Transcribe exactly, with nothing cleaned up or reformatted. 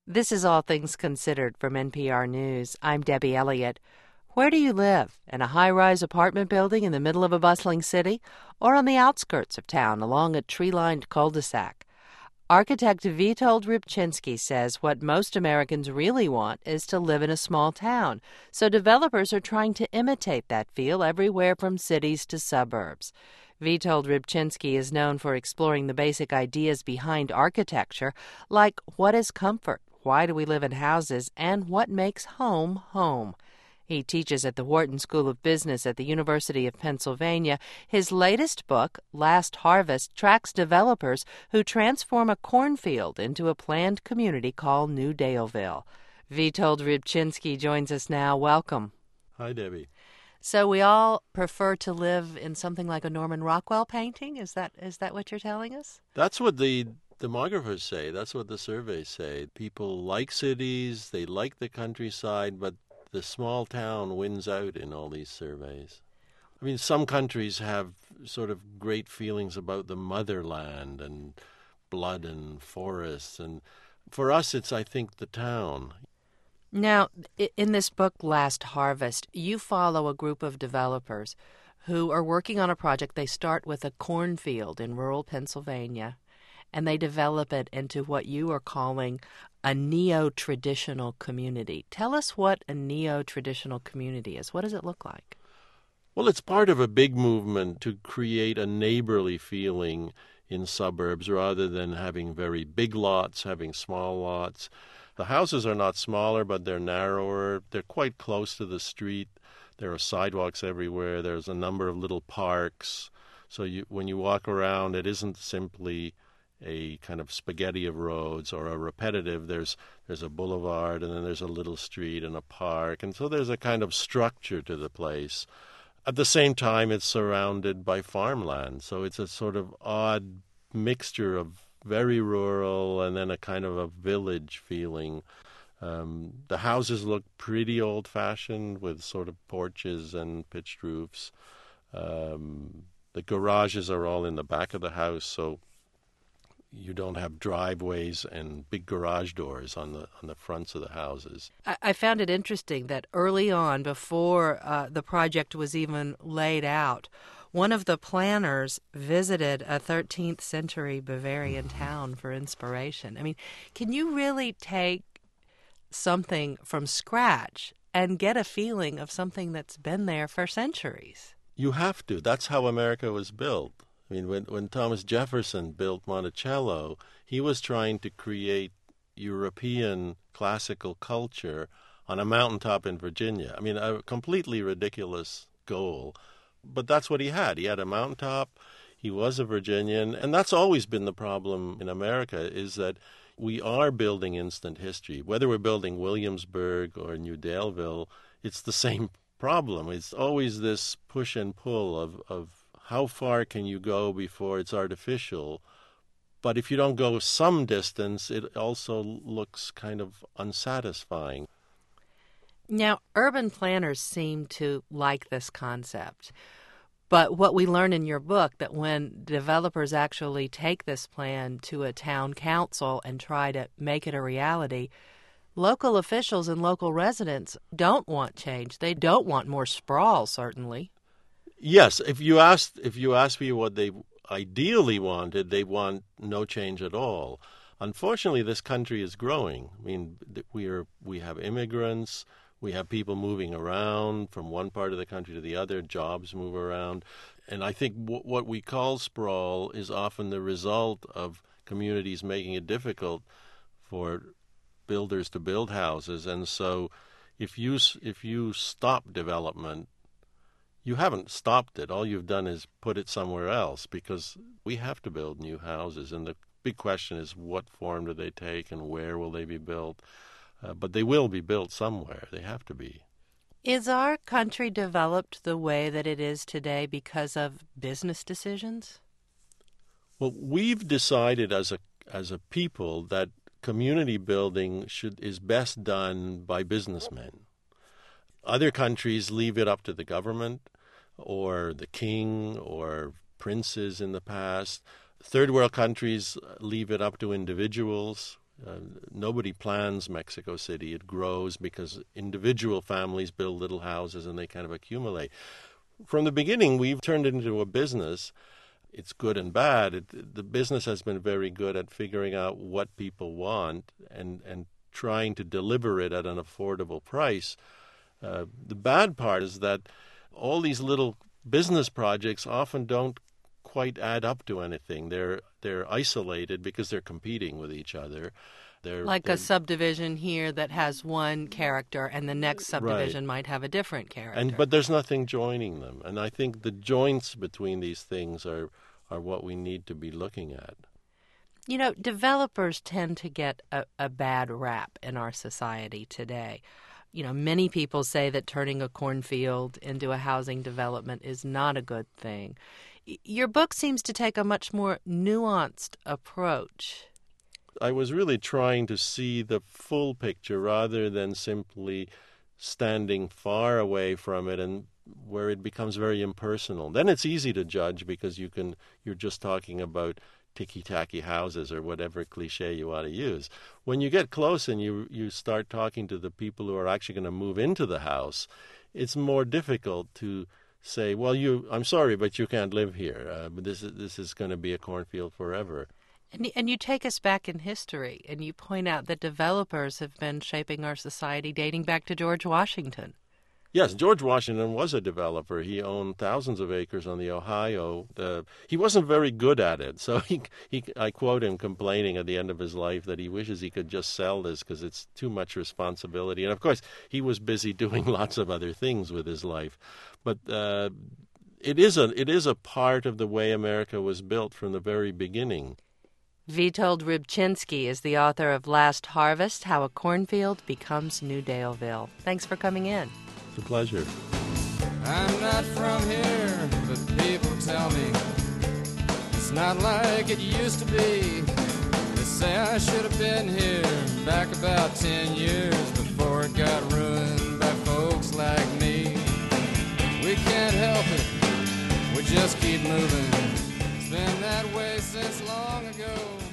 This is All Things Considered from N P R News. I'm Debbie Elliott. Where do you live? In a high-rise apartment building in the middle of a bustling city, or on the outskirts of town along a tree-lined cul-de-sac? Architect Witold Rybczynski says what most Americans really want is to live in a small town, so developers are trying to imitate that feel everywhere from cities to suburbs. Witold Rybczynski is known for exploring the basic ideas behind architecture, like what is comfort, why do we live in houses, and what makes home home. He teaches at the Wharton School of Business at the University of Pennsylvania. His latest book, Last Harvest, tracks developers who transform a cornfield into a planned community called New Daleville. Witold Rybczynski joins us now. Welcome. Hi, Debbie. So we all prefer to live in something like a Norman Rockwell painting? Is that is that what you're telling us? That's what the demographers say. That's what the surveys say. People like cities, they like the countryside, but the small town wins out in all these surveys. I mean, some countries have sort of great feelings about the motherland and blood and forests. And for us, it's, I think, the town. Now, in this book, Last Harvest, you follow a group of developers who are working on a project. They start with a cornfield in rural Pennsylvania, and they develop it into what you are calling a neo-traditional community. Tell us what a neo-traditional community is. What does it look like? Well, it's part of a big movement to create a neighborly feeling in suburbs rather than having very big lots, having small lots. The houses are not smaller, but they're narrower. They're quite close to the street. There are sidewalks everywhere. There's a number of little parks. So you, when you walk around, it isn't simply a kind of spaghetti of roads or a repetitive. There's there's a boulevard, and then there's a little street and a park. And so there's a kind of structure to the place. At the same time, it's surrounded by farmland. So it's a sort of odd mixture of very rural and then a kind of a village feeling. Um, the houses look pretty old-fashioned with sort of porches and pitched roofs. Um, the garages are all in the back of the house, so you don't have driveways and big garage doors on the on the fronts of the houses. I, I found it interesting that early on, before uh, the project was even laid out, one of the planners visited a thirteenth century Bavarian town for inspiration. I mean, can you really take something from scratch and get a feeling of something that's been there for centuries? You have to. That's how America was built. I mean, when, when Thomas Jefferson built Monticello, he was trying to create European classical culture on a mountaintop in Virginia. I mean, a completely ridiculous goal. But that's what he had. He had a mountaintop. He was a Virginian. And that's always been the problem in America, is that we are building instant history. Whether we're building Williamsburg or New Daleville, it's the same problem. It's always this push and pull of, of how far can you go before it's artificial. But if you don't go some distance, it also looks kind of unsatisfying. Now, urban planners seem to like this concept. But what we learn in your book, that when developers actually take this plan to a town council and try to make it a reality, local officials and local residents don't want change. They don't want more sprawl, certainly. Yes, if you ask if you ask me what they ideally wanted, they want no change at all. Unfortunately, this country is growing. I mean, we are we have immigrants. We have people moving around from one part of the country to the other. Jobs move around. And I think w- what we call sprawl is often the result of communities making it difficult for builders to build houses. And so if you if you stop development, you haven't stopped it. All you've done is put it somewhere else, because we have to build new houses. And the big question is, what form do they take and where will they be built? Uh, but they will be built somewhere. They have to be. Is our country developed the way that it is today because of business decisions? Well, we've decided as a as a people that community building should is best done by businessmen. Other countries leave it up to the government or the king or princes in the past. Third world countries leave it up to individuals. Uh, nobody plans Mexico City. It grows because individual families build little houses and they kind of accumulate. From the beginning, we've turned it into a business. It's good and bad. It, the business has been very good at figuring out what people want and, and trying to deliver it at an affordable price. Uh, the bad part is that all these little business projects often don't quite add up to anything. They're they're isolated because they're competing with each other. They're, like they're, a subdivision here that has one character, and the next subdivision right. might have a different character. And but there's nothing joining them. And I think the joints between these things are are what we need to be looking at. You know, developers tend to get a, a bad rap in our society today. You know, many people say that turning a cornfield into a housing development is not a good thing. Y- your book seems to take a much more nuanced approach. I was really trying to see the full picture rather than simply standing far away from it and where it becomes very impersonal. Then it's easy to judge because you can you're just talking about ticky-tacky houses or whatever cliche you want to use. When you get close and you you start talking to the people who are actually going to move into the house, it's more difficult to say, well, you I'm sorry, but you can't live here. Uh, this is this is going to be a cornfield forever. And, and you take us back in history, and you point out that developers have been shaping our society dating back to George Washington. Yes, George Washington was a developer. He owned thousands of acres on the Ohio. The, he wasn't very good at it, so he, he, I quote him complaining at the end of his life that he wishes he could just sell this because it's too much responsibility. And, of course, he was busy doing lots of other things with his life. But uh, it is a it is a part of the way America was built from the very beginning. Witold Rybczynski is the author of Last Harvest, How a Cornfield Becomes New Daleville. Thanks for coming in. It's a pleasure. I'm not from here, but people tell me it's not like it used to be. They say I should have been here back about ten years before it got ruined by folks like me. We can't help it, we just keep moving. It's been that way since long ago.